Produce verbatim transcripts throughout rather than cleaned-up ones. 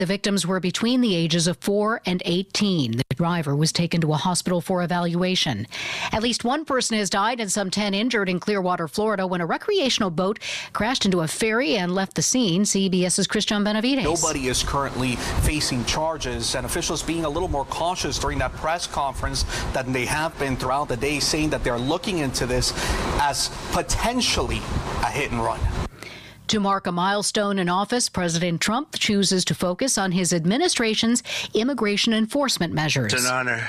The victims were between the ages of four and eighteen. The driver was taken to a hospital for evaluation. At least one person has died and some ten injured in Clearwater, Florida, when a recreational boat crashed into a ferry and left the scene. CBS's Christian Benavides. Nobody is currently facing charges, and officials being a little more cautious during that press conference than they have been throughout the day, saying that they're looking into this as potentially a hit and run. To mark a milestone in office, President Trump chooses to focus on his administration's immigration enforcement measures. It's an honor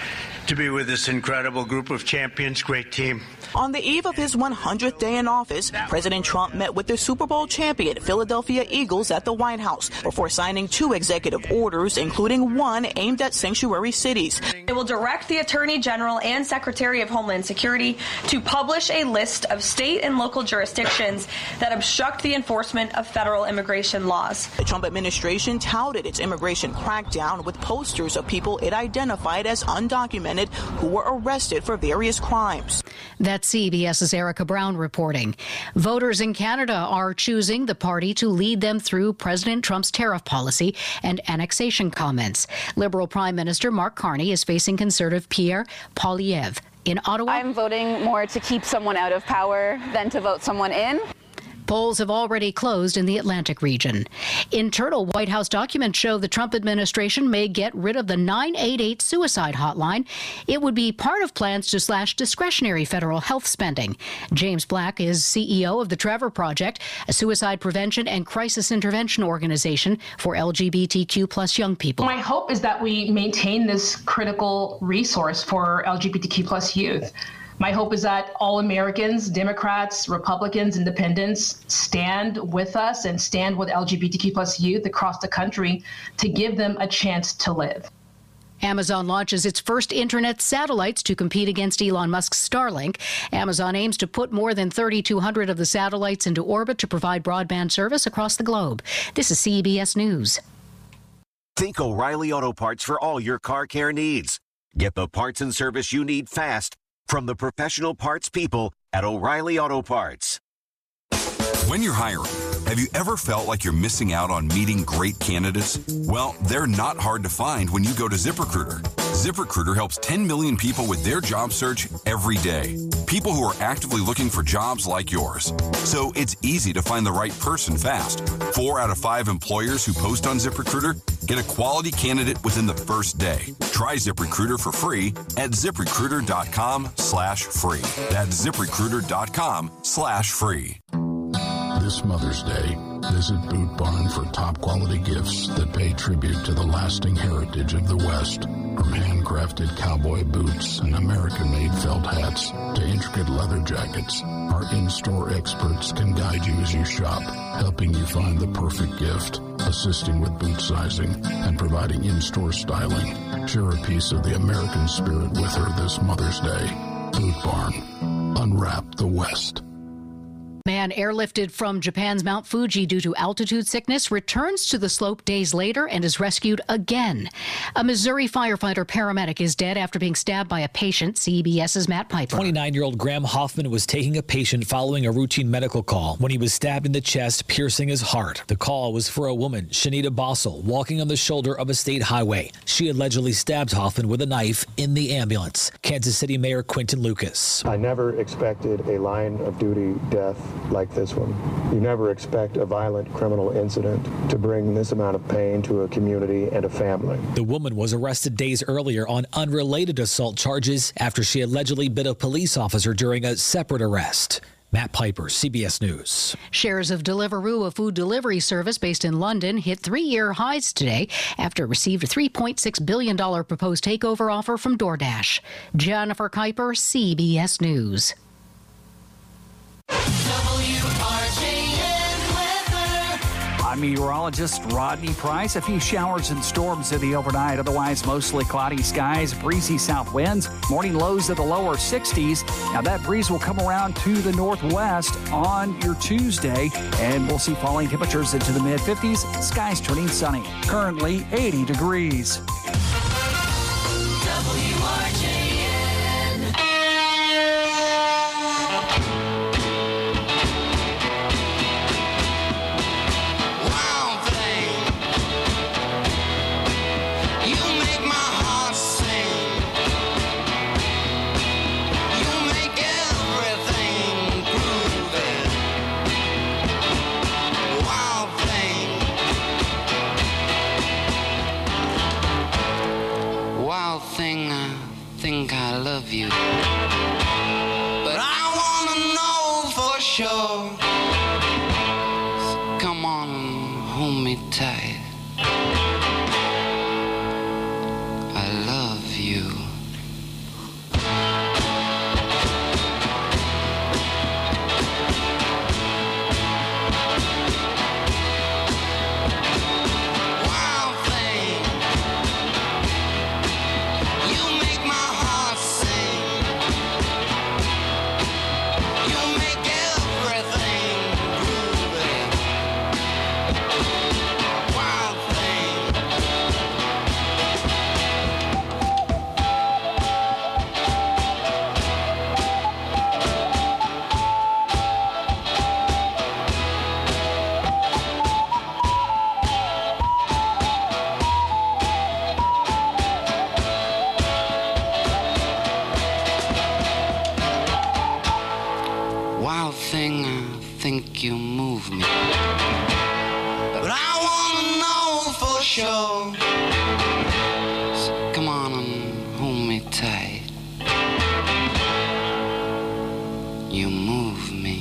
to be with this incredible group of champions. Great team. On the eve of his one hundredth day in office, President Trump met with the Super Bowl champion Philadelphia Eagles at the White House before signing two executive orders, including one aimed at sanctuary cities. It will direct the Attorney General and Secretary of Homeland Security to publish a list of state and local jurisdictions that obstruct the enforcement of federal immigration laws. The Trump administration touted its immigration crackdown with posters of people it identified as undocumented who were arrested for various crimes. That's CBS's Erica Brown reporting. Voters in Canada are choosing the party to lead them through President Trump's tariff policy and annexation comments. Liberal Prime Minister Mark Carney is facing Conservative Pierre Poilievre. In Ottawa, I'm voting more to keep someone out of power than to vote someone in. Polls have already closed in the Atlantic region. Internal White House documents show the Trump administration may get rid of the nine eight eight suicide hotline. It would be part of plans to slash discretionary federal health spending. James Black is C E O of the Trevor Project, a suicide prevention and crisis intervention organization for L G B T Q plus young people. My hope is that we maintain this critical resource for L G B T Q plus youth. My hope is that all Americans, Democrats, Republicans, Independents stand with us and stand with L G B T Q plus youth across the country to give them a chance to live. Amazon launches its first internet satellites to compete against Elon Musk's Starlink. Amazon aims to put more than thirty-two hundred of the satellites into orbit to provide broadband service across the globe. This is C B S News. Think O'Reilly Auto Parts for all your car care needs. Get the parts and service you need fast from the professional parts people at O'Reilly Auto Parts. When you're hiring, have you ever felt like you're missing out on meeting great candidates? Well, they're not hard to find when you go to ZipRecruiter. ZipRecruiter helps ten million people with their job search every day. People who are actively looking for jobs like yours. So it's easy to find the right person fast. Four out of five employers who post on ZipRecruiter get a quality candidate within the first day. Try ZipRecruiter for free at ZipRecruiter.com slash free. That's ZipRecruiter.com slash free. This Mother's Day, visit Boot Barn for top quality gifts that pay tribute to the lasting heritage of the West. From handcrafted cowboy boots and American-made felt hats to intricate leather jackets, our in-store experts can guide you as you shop, helping you find the perfect gift, assisting with boot sizing, and providing in-store styling. Share a piece of the American spirit with her this Mother's Day. Boot Barn. Unwrap the West. Man airlifted from Japan's Mount Fuji due to altitude sickness returns to the slope days later and is rescued again. A Missouri firefighter paramedic is dead after being stabbed by a patient. CBS's Matt Piper. twenty-nine-year-old Graham Hoffman was taking a patient following a routine medical call when he was stabbed in the chest, piercing his heart. The call was for a woman, Shanita Bossel, walking on the shoulder of a state highway. She allegedly stabbed Hoffman with a knife in the ambulance. Kansas City Mayor Quinton Lucas. I never expected a line of duty death like this one. You never expect a violent criminal incident to bring this amount of pain to a community and a family. The woman was arrested days earlier on unrelated assault charges after she allegedly bit a police officer during a separate arrest. Matt Piper, C B S News. Shares of Deliveroo, a food delivery service based in London, hit three-year highs today after it received a three point six billion dollars proposed takeover offer from DoorDash. Jennifer Kuiper, C B S News. I'm meteorologist Rodney Price. A few showers and storms in the overnight. Otherwise, mostly cloudy skies, breezy south winds, morning lows at the lower sixties. Now, that breeze will come around to the northwest on your Tuesday, and we'll see falling temperatures into the mid fifties. Skies turning sunny. Currently eighty degrees. W R J N. think I love you. But I wanna know for sure. So come on and hold me tight. I love you. You move me, but I wanna know for sure. So come on and hold me tight. You move me.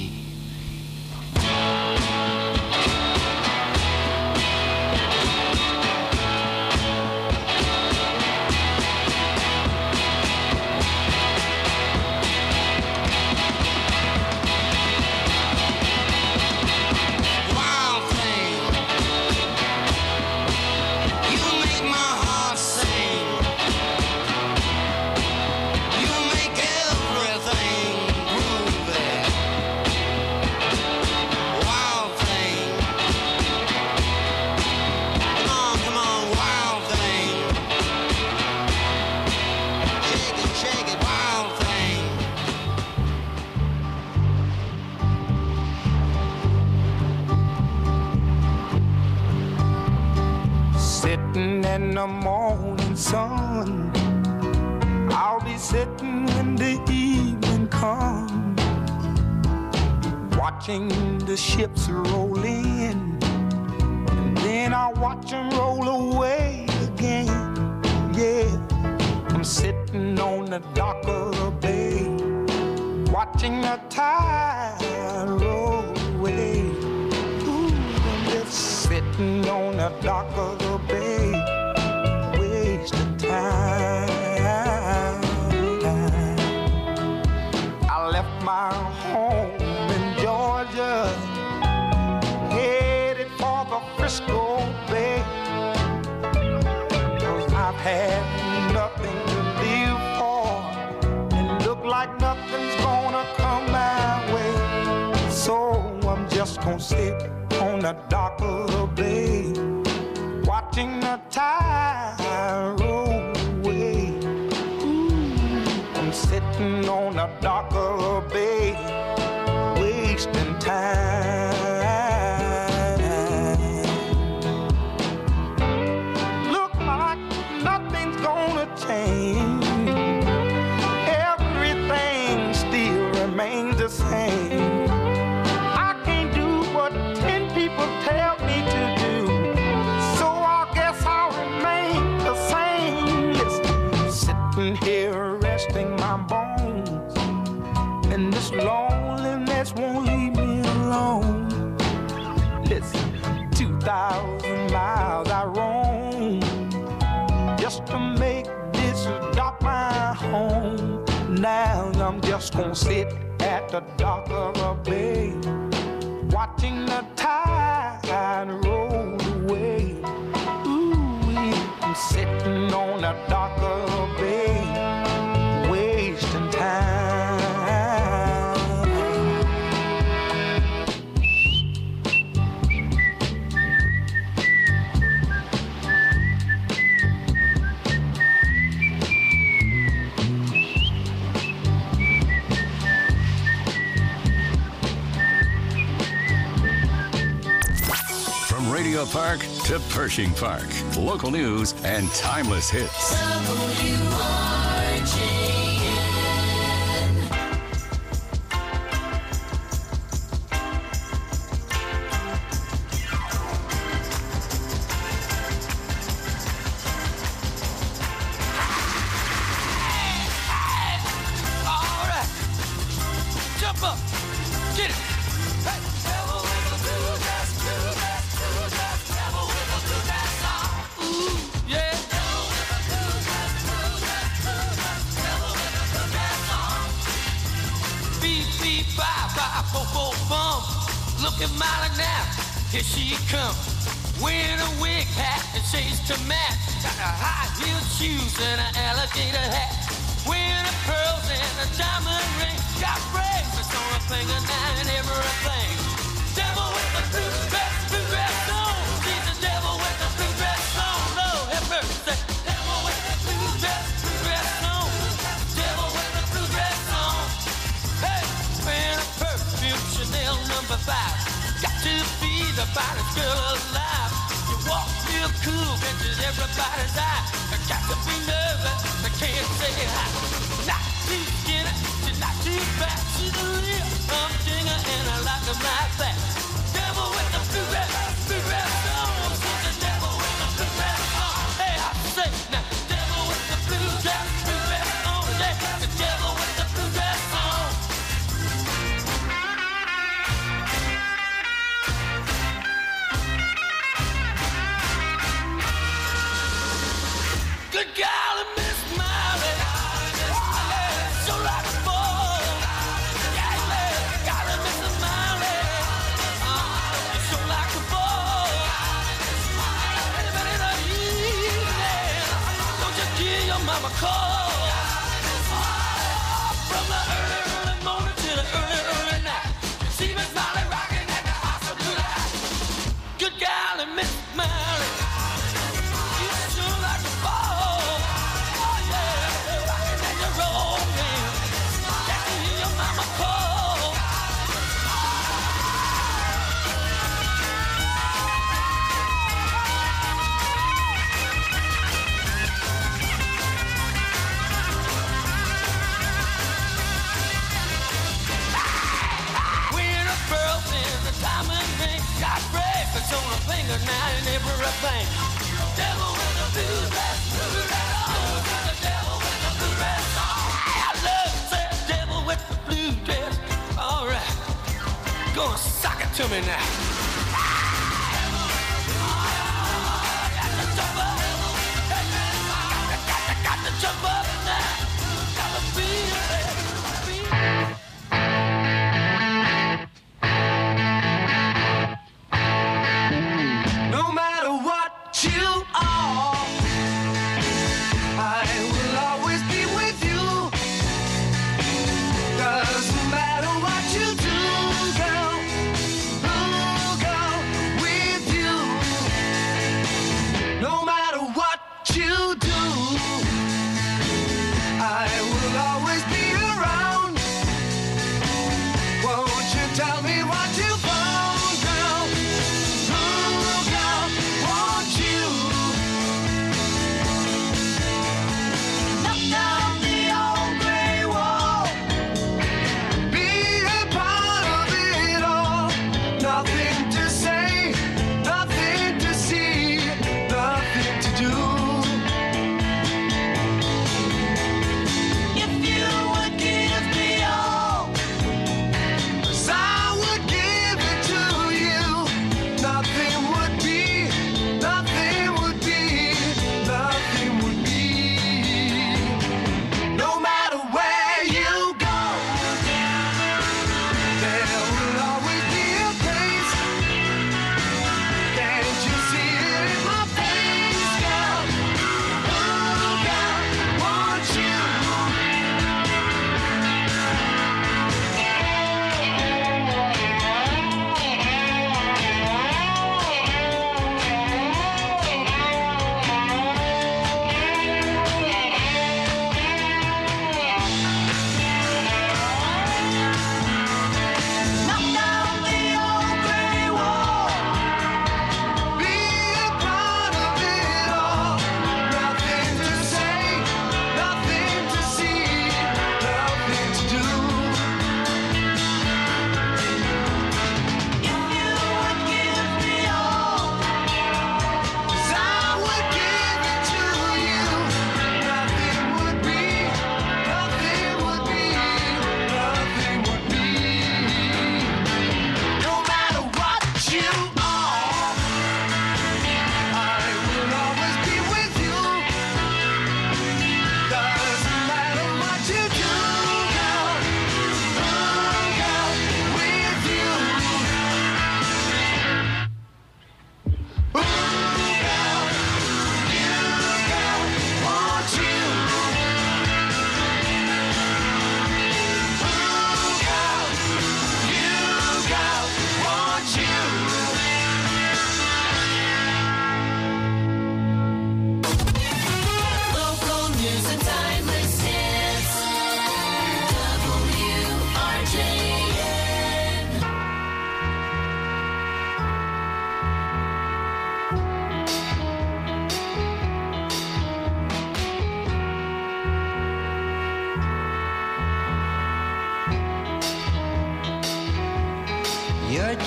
In the morning sun, I'll be sitting when the evening comes, watching the ships roll in, and then I'll watch them roll away again. Yeah, I'm sitting on the dock of the bay, watching the tide roll away. Ooh, I'm just sitting on the dock of the bay, wasting time. I left my home in Georgia, headed for the Frisco Bay, 'cause I've had nothing to live for, and look like nothing's gonna come my way. So I'm just gonna sit on the dock of the bay, watching the tide roll away. Ooh, I'm sitting on the dock of the bay, wasting time. Look like nothing's gonna change. Everything still remains the same. I can't do what ten people tell me to do, so I guess I'll remain the same. Listen, sitting here resting my bones, and this loneliness won't leave me alone. Listen, two thousand miles I roam just to make this dock my home. Now I'm just gonna sit at the dock of a bay, watching the tide roll away. Ooh, I'm sitting on the dock of a bay, wasting time. Radio Park to Pershing Park. Local news and timeless hits. W R G N. Coco bum, looking mighty now. Here she comes, wearing a wig hat and shades to match. Got a high-heeled shoes and an alligator hat. Wearing the pearls and a diamond ring. Got bracelets on her finger now and everything. Devil with the blue dress, blue dress on. She's the devil with the blue dress on. Lord have mercy. Devil with the blue dress, blue dress on. Devil with the blue dress on. Hey, wearing a perfume Chanel number five. Got to be the finest girl alive. You walk real cool, catches everybody's eye. Got to be nervous, I can't say hi. Not too skinny, she's not too fat. She's a real humdinger and I like them like that. Devil with the blue dress, blue dress on. She's the devil with the blue dress on. Hey, I say now, devil with the blue dress, blue dress on. Yeah, the devil with the blue dress on. Good golly, Miss Molly, yeah, so like a ball. Yeah, yeah, golly, Miss Molly, uh, so like a ball. Anybody in the evening, don't you give your mama a call. From the early, early morning to the early, early night, see Miss Molly rocking at the house of blue light. Good golly, Miss Molly, you sure like a ball. On her finger now and everything. Devil with the blue dress, blue dress on. The devil with the blue dress on. I love that devil with the blue dress. All right, gonna sock it to me now. Got to jump up, got to, got to jump up now. Got to feel it. Doesn't matter what you do, girl. Ooh.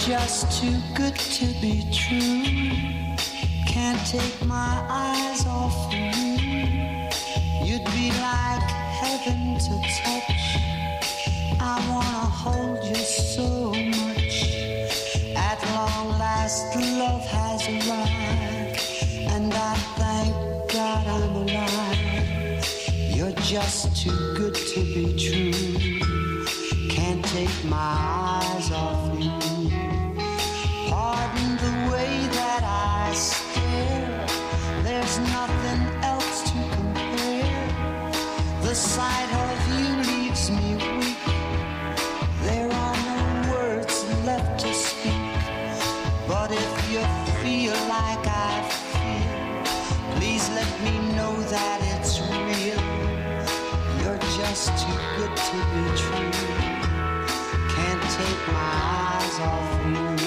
just too good to be true. Can't take my eyes off of you. You'd be like heaven to touch. I wanna hold you so much. At long last, love has arrived, and I thank God I'm alive. You're just too good to be true. Can't take my eyes off you. Pardon the way that I stare. There's nothing else to compare. The sight of you leaves me weak. There are no words left to speak. But if you feel like I feel, please let me know that it's real. You're just too good to be true. Can't take my eyes off you.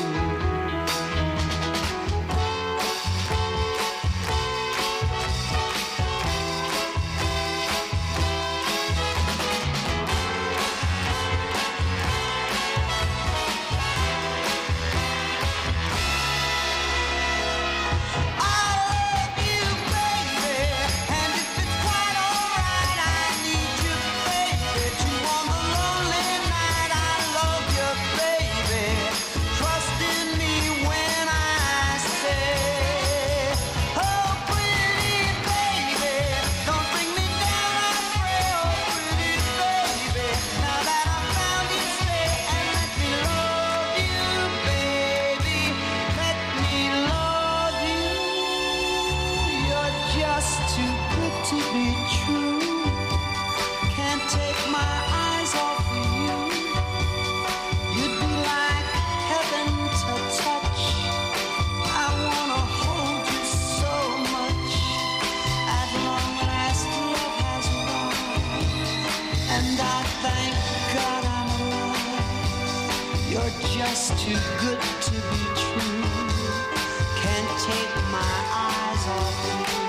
Just too good to be true. Can't take my eyes off you.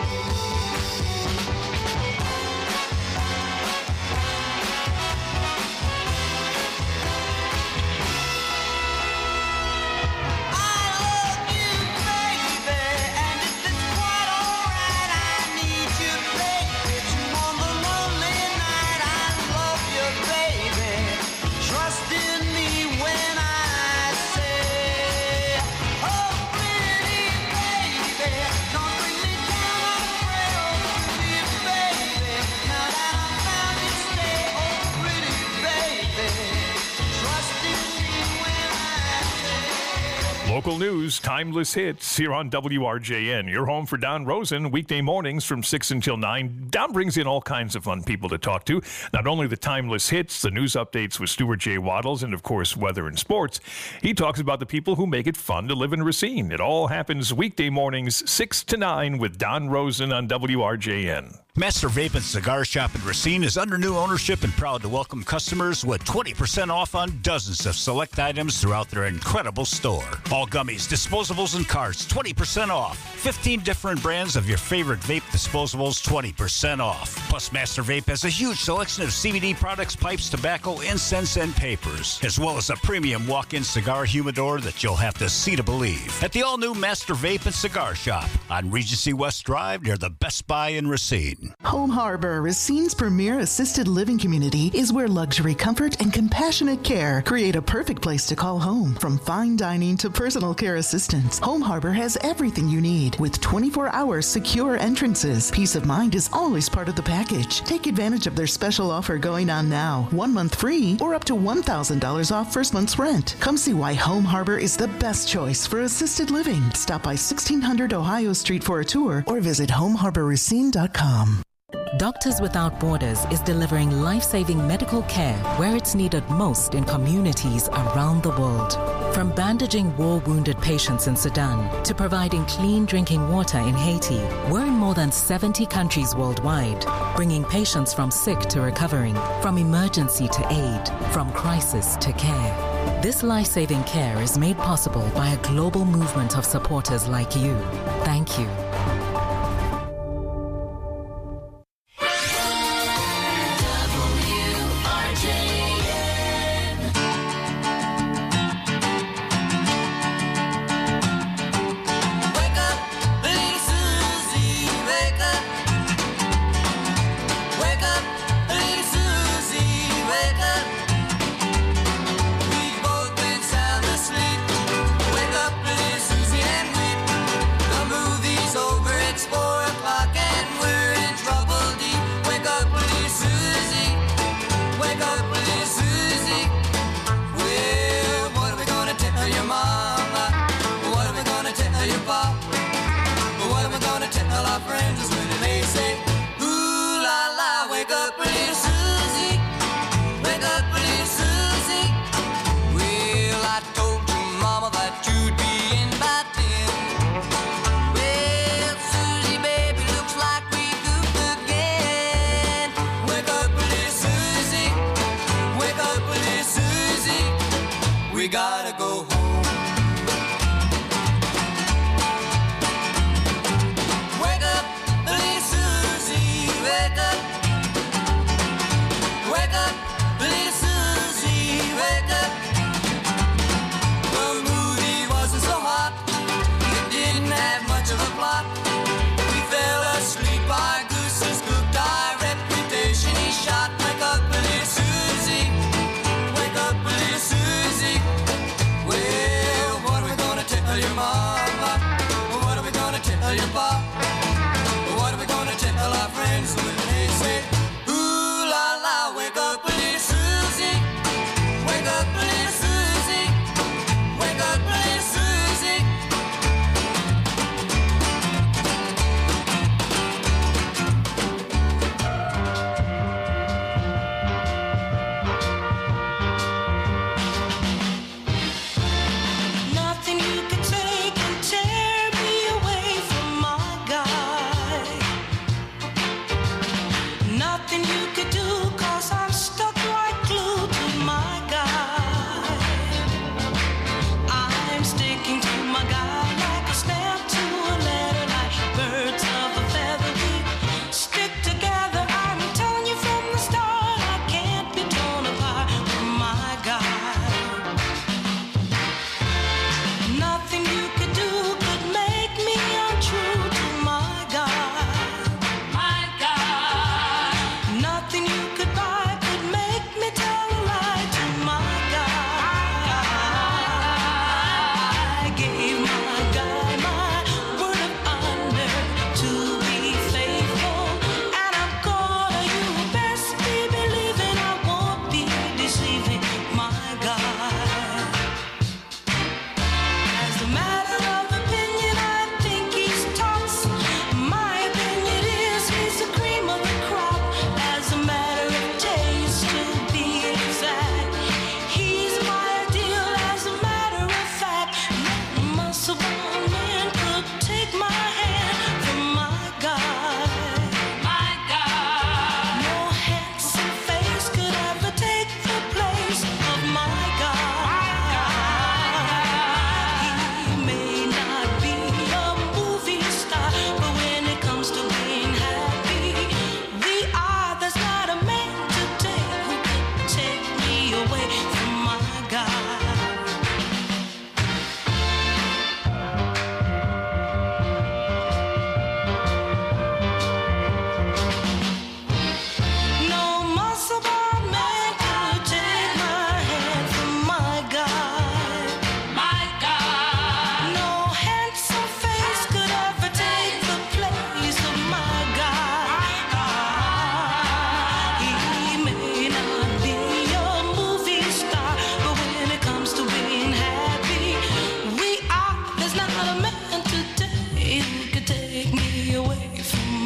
Local news, timeless hits here on W R J N. Your home for Don Rosen, weekday mornings from six until nine. Don brings in all kinds of fun people to talk to. Not only the timeless hits, the news updates with Stuart J. Waddles, and of course, weather and sports. He talks about the people who make it fun to live in Racine. It all happens weekday mornings, six to nine with Don Rosen on W R J N. Master Vape and Cigar Shop in Racine is under new ownership and proud to welcome customers with twenty percent off on dozens of select items throughout their incredible store. All gummies, disposables, and carts, twenty percent off. fifteen different brands of your favorite vape disposables, twenty percent off. Plus, Master Vape has a huge selection of C B D products, pipes, tobacco, incense, and papers, as well as a premium walk-in cigar humidor that you'll have to see to believe. At the all-new Master Vape and Cigar Shop on Regency West Drive near the Best Buy in Racine. Home Harbor, Racine's premier assisted living community, is where luxury, comfort, and compassionate care create a perfect place to call home. From fine dining to personal care assistance, Home Harbor has everything you need with twenty-four hour secure entrances. Peace of mind is always part of the package. Take advantage of their special offer going on now. One month free or up to one thousand dollars off first month's rent. Come see why Home Harbor is the best choice for assisted living. Stop by sixteen hundred Ohio Street for a tour or visit home harbor racine dot com. Doctors Without Borders is delivering life-saving medical care where it's needed most in communities around the world. From bandaging war-wounded patients in Sudan to providing clean drinking water in Haiti, we're in more than seventy countries worldwide, bringing patients from sick to recovering, from emergency to aid, from crisis to care. This life-saving care is made possible by a global movement of supporters like you. Thank you.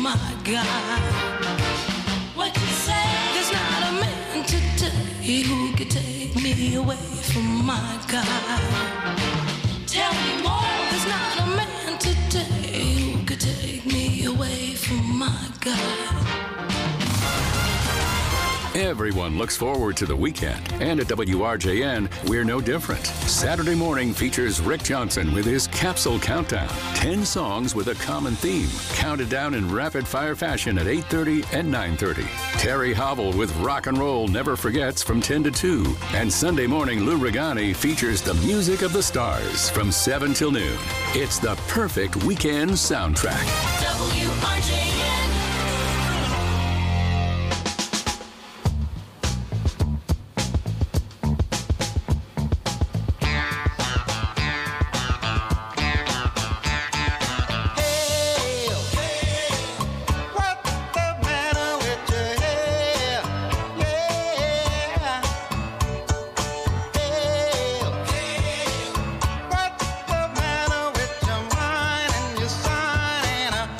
my God. What you say? There's not a man today who could take me away from my God. Tell me more. There's not a man today who could take me away from my God. Everyone looks forward to the weekend, and at W R J N, we're no different. Saturday morning features Rick Johnson with his Capsule Countdown. Ten songs with a common theme, counted down in rapid-fire fashion at eight thirty and nine thirty. Terry Hobble with Rock and Roll Never Forgets from ten to two. And Sunday morning, Lou Regani features the music of the stars from seven till noon. It's the perfect weekend soundtrack. W R J N. What's the matter with your mind and your sign and a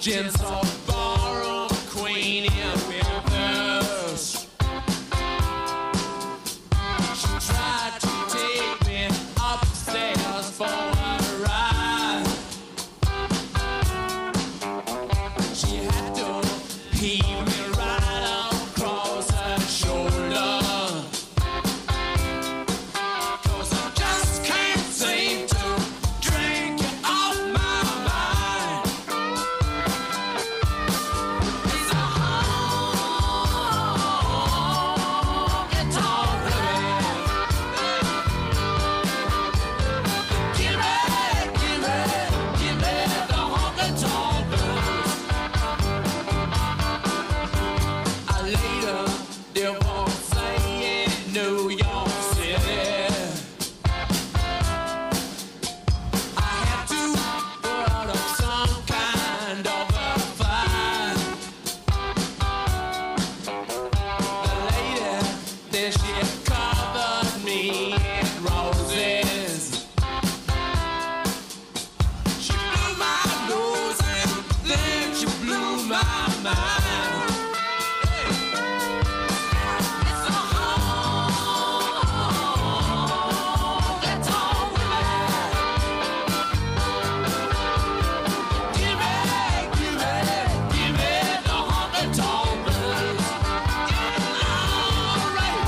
gentle ballroom queen in reverse. She tried to take me upstairs for a ride. She had to heave me right across her shoulder. 'Cause I just can't seem to drink you off my mind. It's a honky tonk rhythm. Give me, give me, give me the honky tonk blues. I later divorcee in New York City. I had to put up some kind of a fight. The lady, then she covered me in roses. She blew my nose and then she blew my mind. It's a honky tonk rhythm. Give me, give me, give me the honky tonk blues. All right.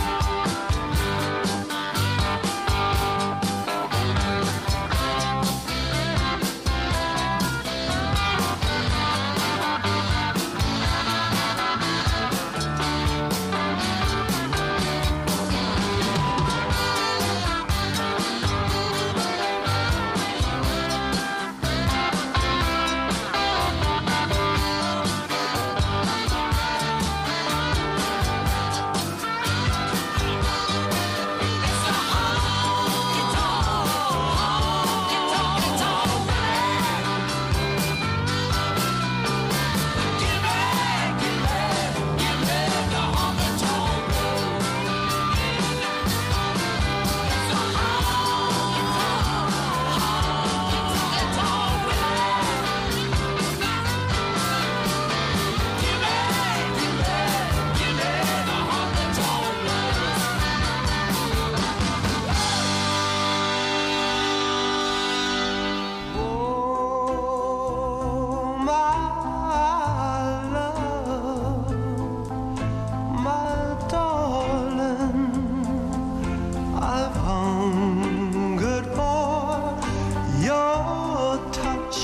I've hungered for your touch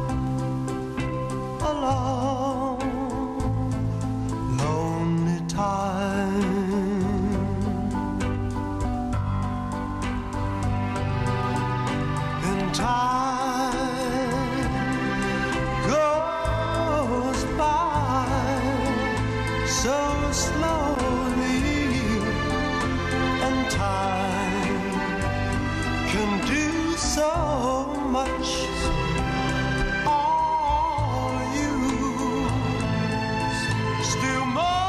a long, lonely time. And time goes by so slowly, and time can do so much. All you still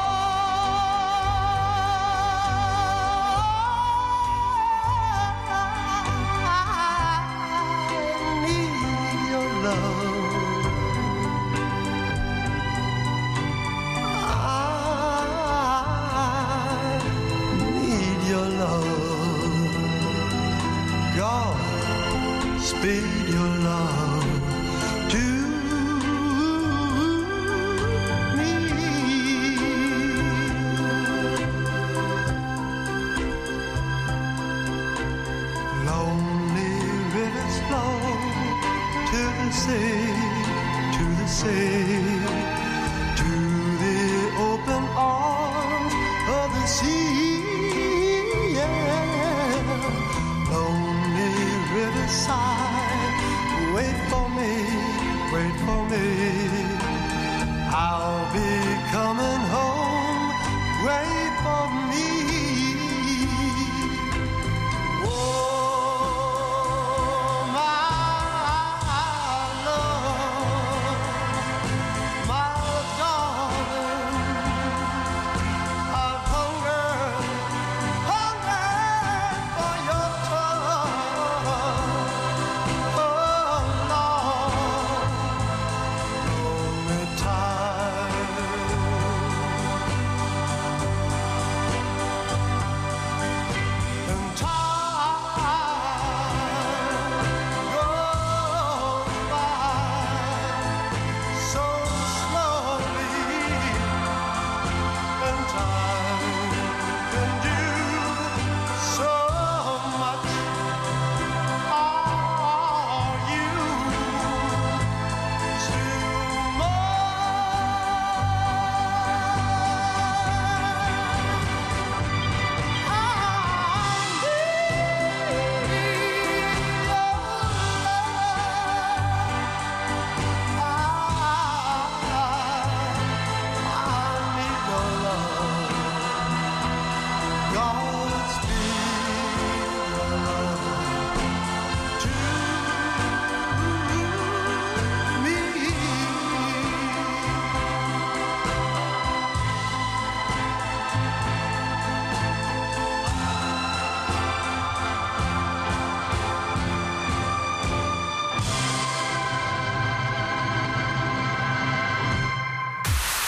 more need your love. I need your love. God, speed your love to me. Lonely rivers flow to the sea, to the sea, to the open arms of the sea. Yeah. Lonely riverside, wait for me, wait for me. I'll be coming home, wait for me. Oh, my love, my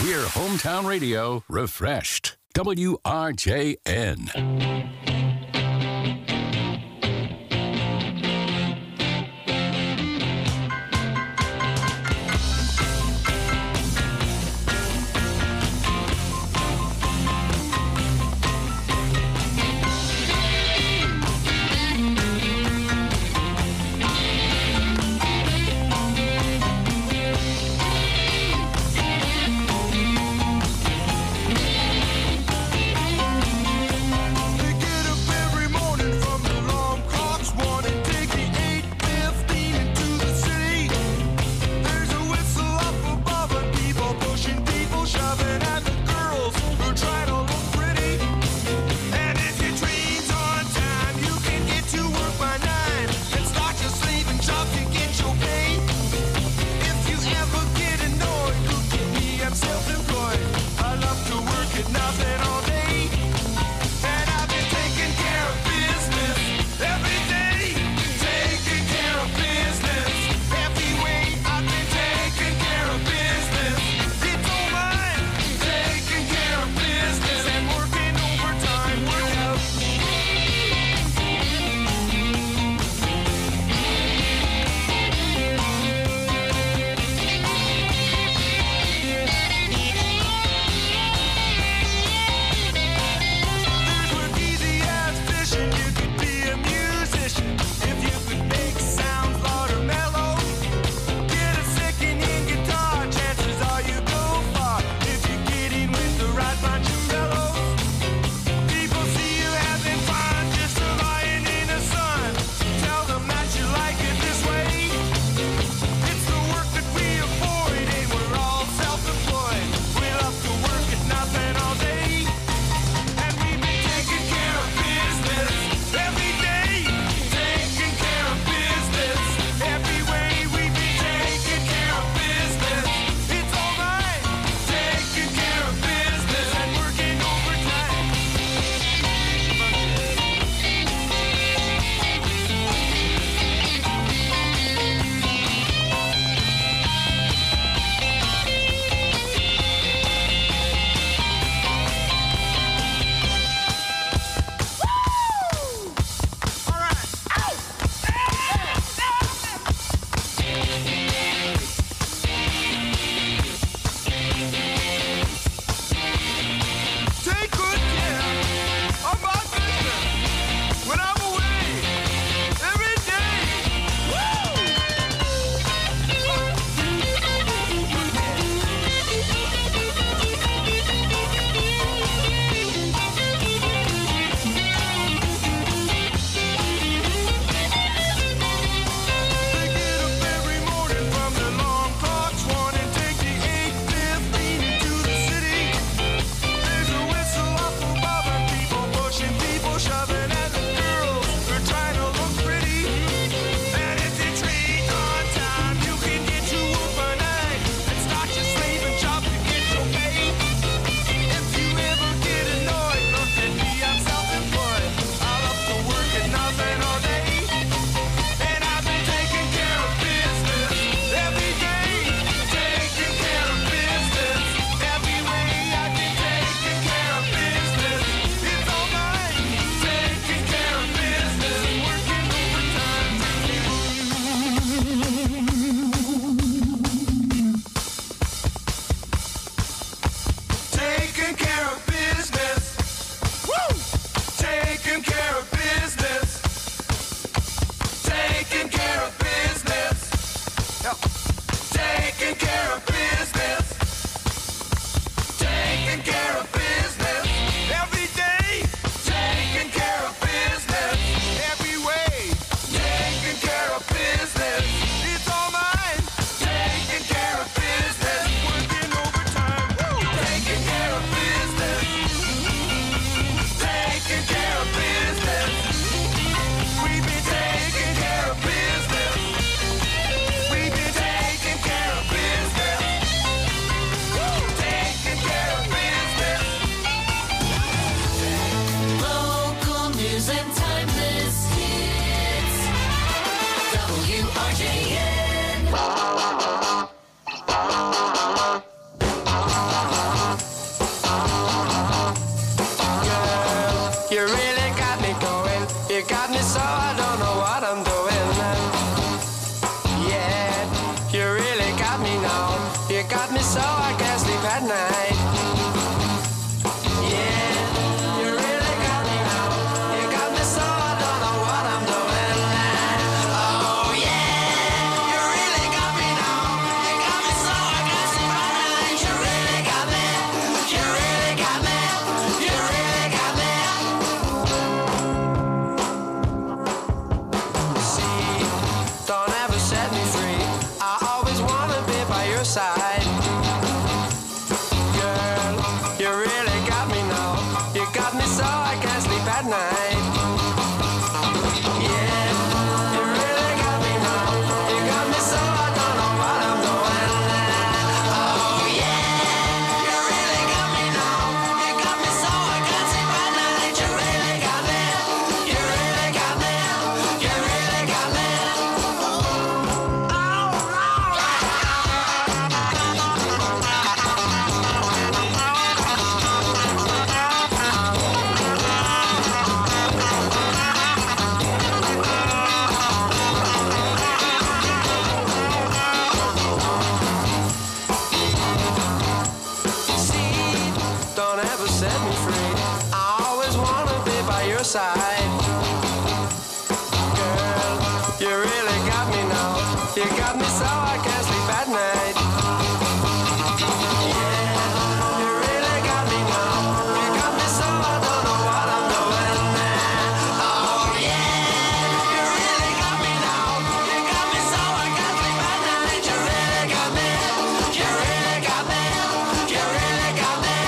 Hear hometown radio refreshed. W R J N. side. Girl, you really got me now. You got me so I can't sleep at night. Yeah, you really got me now. You got me so I don't know what I'm doing. Oh yeah, you really got me now. You got me so I can't sleep at night. You really got me. You really got me. You really got me.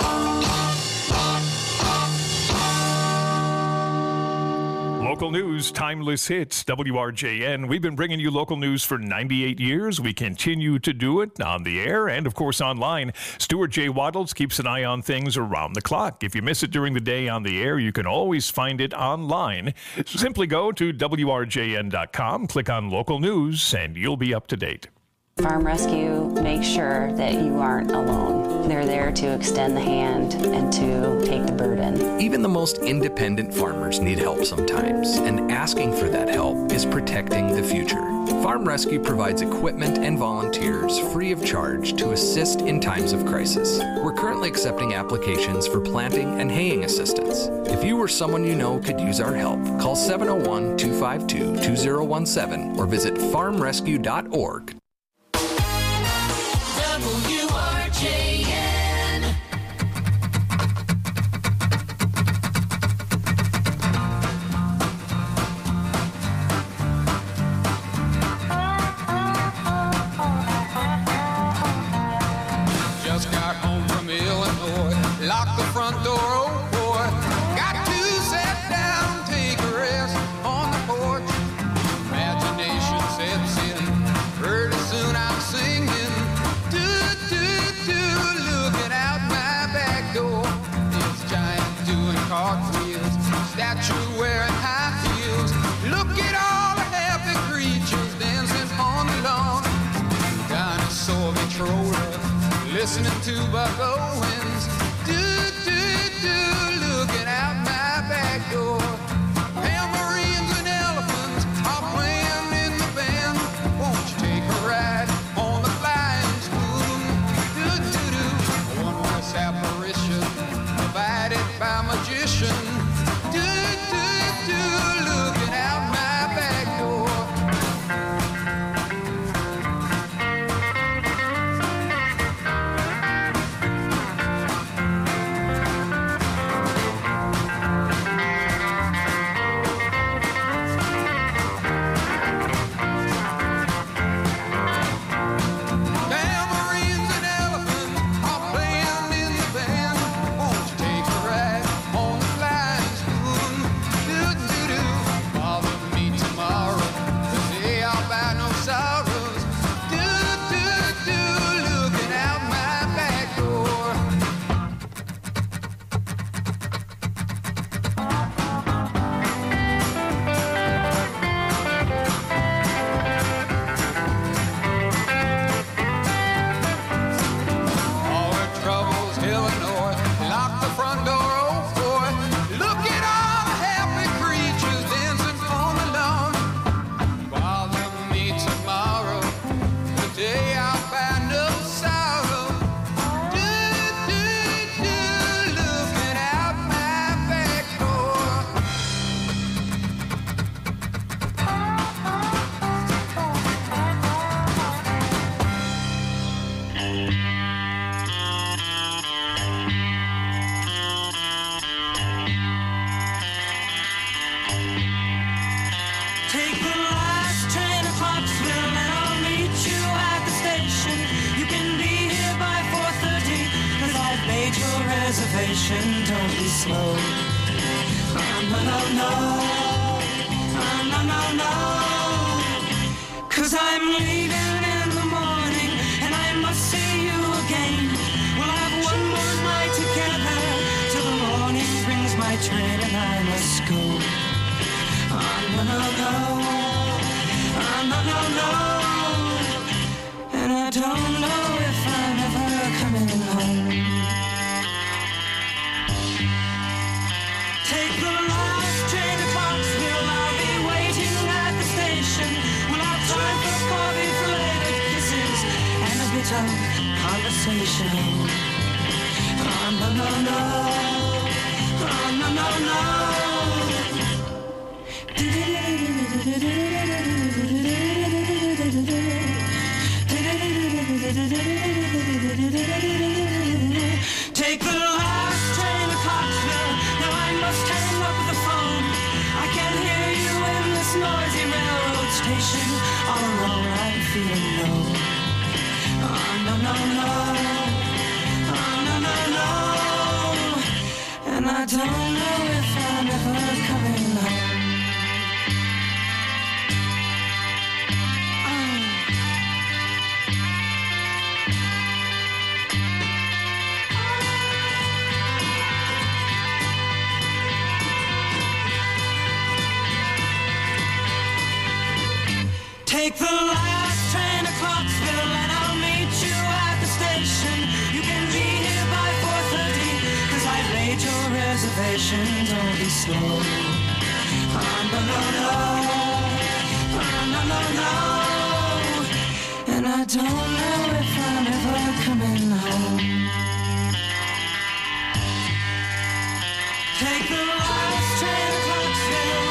Local news, timeless hits, W R J N. We've been bringing you local news for ninety-eight years. We continue to do it on the air and, of course, online. Stuart J. Waddles keeps an eye on things around the clock. If you miss it during the day on the air, you can always find it online. Simply go to W R J N dot com, click on local news, and you'll be up to date. Farm Rescue makes sure that you aren't alone. They're there to extend the hand and to take the burden. Even the most independent farmers need help sometimes, and asking for that help is protecting the future. Farm Rescue provides equipment and volunteers free of charge to assist in times of crisis. We're currently accepting applications for planting and haying assistance. If you or someone you know could use our help, call seven oh one, two five two, two oh one seven or visit farm rescue dot org. W R J N. Just got home from Illinois, locked the front door, oh boy. Got to sit down, take a rest on the porch. Imagination sets in, pretty soon I'm singing. Do, do, do, looking out my back door. This giant doing cartwheels, statue wearing high heels. Look at all the happy creatures dancing on the lawn. Dinosaur controller, listening to Buck Owens. Do, do, do, looking out my back door. Tambourines and elephants are playing in the band. Won't you take a ride on the flying spoon? Do, do, do. A wondrous apparition provided by magician. Do, do, do, looking out my back door. Tambourines and elephants are playing in the band. Won't you take a ride on the flying spoon? Do, do, do. Bother me tomorrow, 'cause they all buy no sorrows. Do, do, do, looking out my back door. All the troubles Illinois, lock the front door, oh boy. Look at all the happy creatures dancing on the lawn. Bother me tomorrow, the day I'll find no sorrow. Do, do, do, looking out my back door. Take the last train to Clarksville and I'll meet you at the station. You can be here by four thirty, 'cause I've made your reservation. Don't be slow. Oh, no, no, no. Oh, no, no, no. 'Cause I'm leaving in the morning and I must see you again. We'll have one more night together till the morning brings my train and I must go. Oh, no, no, no. Oh, no, no, no. And I don't know if I'm ever coming home. Take the last train to Clarksville. I'll be waiting at the station. We'll have time for coffee, belated kisses, and a bit of conversation. Oh, no, no, no. Oh, no, no, no. Take the last train to Clarksville. Now I must hang up the phone. I can't hear you in this noisy railroad station. All alone I'm feeling low. Oh, no, no, no. Oh, no, no, no. And I don't know if I'm ever coming home. Take the last train to Clarksville and I'll meet you at the station. You can be here by four thirty, cause I've made your reservation. Don't be slow. Oh, no, no, no. Oh, no, no, no. And I don't know if I'm ever coming home. Take the last train to Clarksville.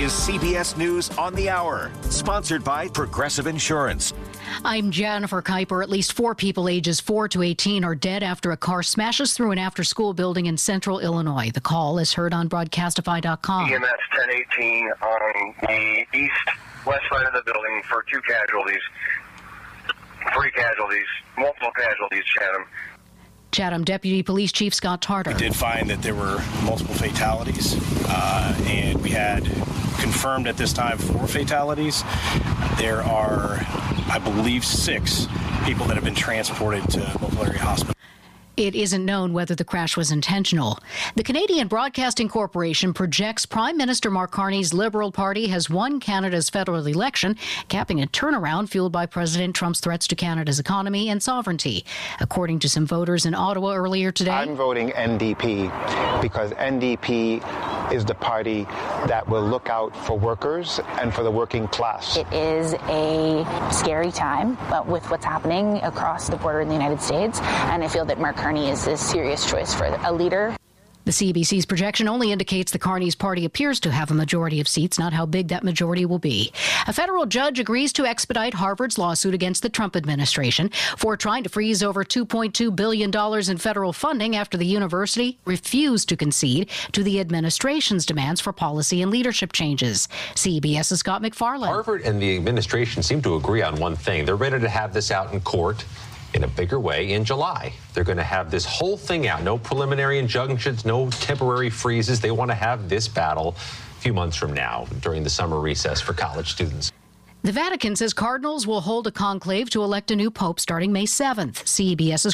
is C B S News on the Hour, sponsored by Progressive Insurance. I'm Jennifer Kuiper. At least four people ages four to eighteen are dead after a car smashes through an after-school building in central Illinois. The call is heard on broadcastify dot com. E M S ten eighteen on the east-west side of the building for two casualties. Three casualties, multiple casualties, Chatham. Chatham Deputy Police Chief Scott Tarter. We did find that there were multiple fatalities, uh, and we had confirmed at this time four fatalities. There are, I believe, six people that have been transported to local area hospital. It isn't known whether the crash was intentional. The Canadian Broadcasting Corporation projects Prime Minister Mark Carney's Liberal Party has won Canada's federal election, capping a turnaround fueled by President Trump's threats to Canada's economy and sovereignty. According to some voters in Ottawa earlier today, I'm voting N D P because N D P is the party that will look out for workers and for the working class. It is a scary time, but with what's happening across the border in the United States, and I feel that Mark Carney is a serious choice for a leader. The C B C's projection only indicates the Carney's party appears to have a majority of seats, not how big that majority will be. A federal judge agrees to expedite Harvard's lawsuit against the Trump administration for trying to freeze over two point two billion dollars in federal funding after the university refused to concede to the administration's demands for policy and leadership changes. CBS's Scott McFarland. Harvard and the administration seem to agree on one thing. They're ready to have this out in court in a bigger way in July. They're going to have this whole thing out. No preliminary injunctions, no temporary freezes. They want to have this battle a few months from now during the summer recess for college students. The Vatican says cardinals will hold a conclave to elect a new pope starting May seventh. CBS's